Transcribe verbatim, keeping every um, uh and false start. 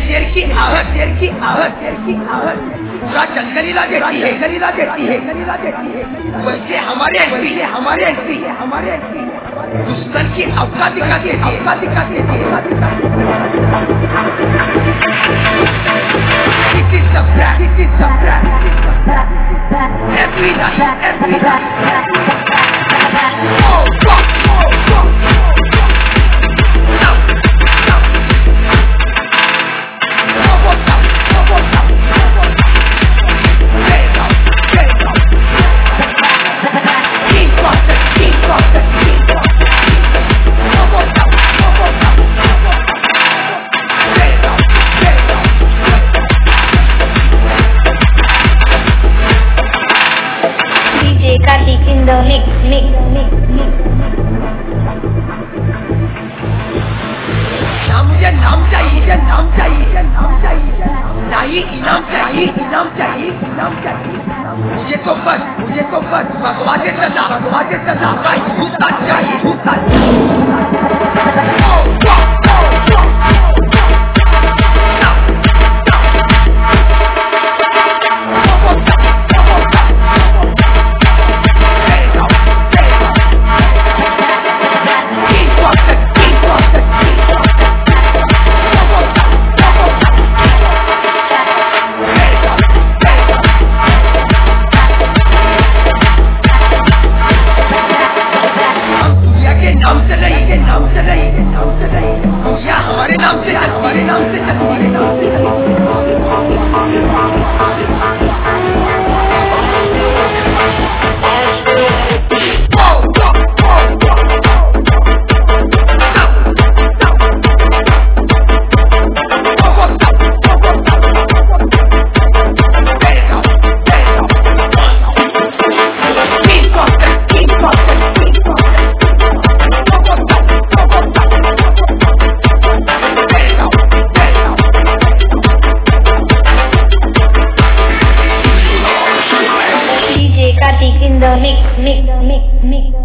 शेर की आहट शेर की आहट शेर की आहट पूरा जंगल हिला देती है हिला देती है हिला देती है। वैसे हमारे एंट्री है हमारे एंट्री है हमारे एंट्री दुश्मन की अवका दिखाती है अवका दिखाती है अवका दिखाती है। This is the brand, this is the brand, this is the brand. Every night, every night. Oh, fuck, oh, fuck. In the mix, mix, mix, mix. नाम मुझे नाम चाहिए नाम चाहिए नाम चाहिए नहीं इनाम चाहिए इनाम चाहिए इनाम चाहिए। मुझे तो बस मुझे तो बस भगवान सदा भगवान सदा भाई झूठा चाहिए झूठा नाम से नहीं के नाम से नहीं के नाम से नहीं या हमारे नाम से हमारे नाम से हमारे नाम से In the mix, mix, mix, mix.